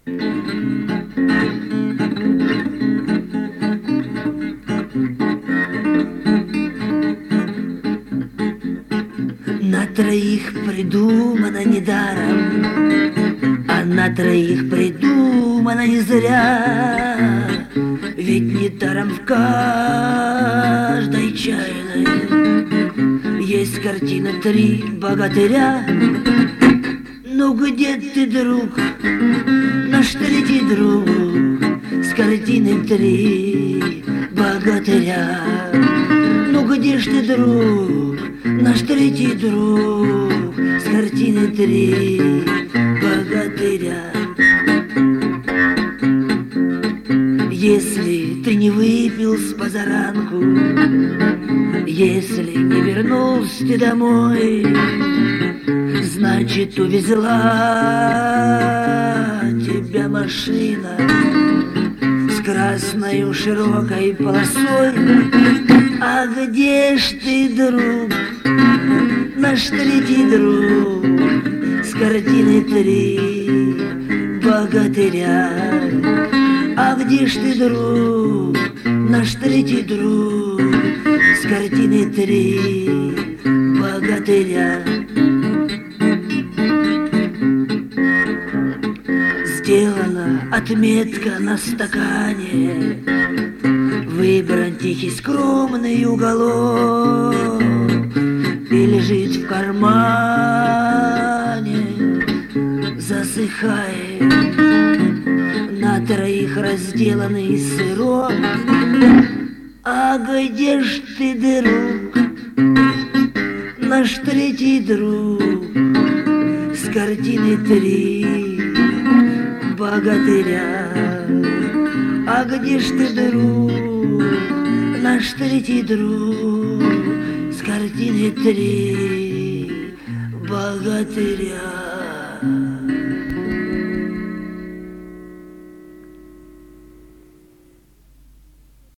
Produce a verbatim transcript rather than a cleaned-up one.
На троих придумано недаром, а на троих придумано не зря. Ведь недаром в каждой чайной есть картина «Три богатыря». Ну где ты, друг, наш третий друг, с картины «Три богатыря»? Ну где ж ты, друг, наш третий друг, с картины «Три богатыря»? Если ты не выпил с позаранку, если не вернулся ты домой, значит, увезла тебя машина с красною широкой полосой. А где ж ты, друг, наш третий друг, с картины «Три богатыря»? А где ж ты, друг, наш третий друг, с картины «Три богатыря»? Сделана отметка на стакане, выбран тихий скромный уголок и лежит в кармане, засыхает на троих разделанный сырок. А где ж ты, друг, наш третий друг, с картины «Три богатыря»? А где ж ты, друг, наш третий друг, с картины «Три богатыря»?